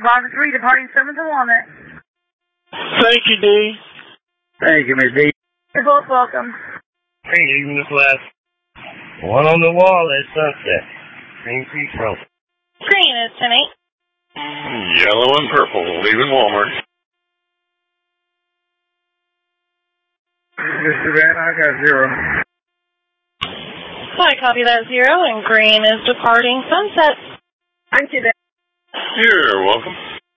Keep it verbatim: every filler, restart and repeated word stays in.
five three, departing seventh and Walnut. Thank you, D. Thank you, Miss D. You're both welcome. Thank you, Miss West. One on the wall at Sunset. Green Creek Road. Green is ten eight. Yellow and purple, leaving Walmart. Miss Savannah, I got zero. So I copy that zero, and green is departing Sunset. Thank you, Dan. You're welcome.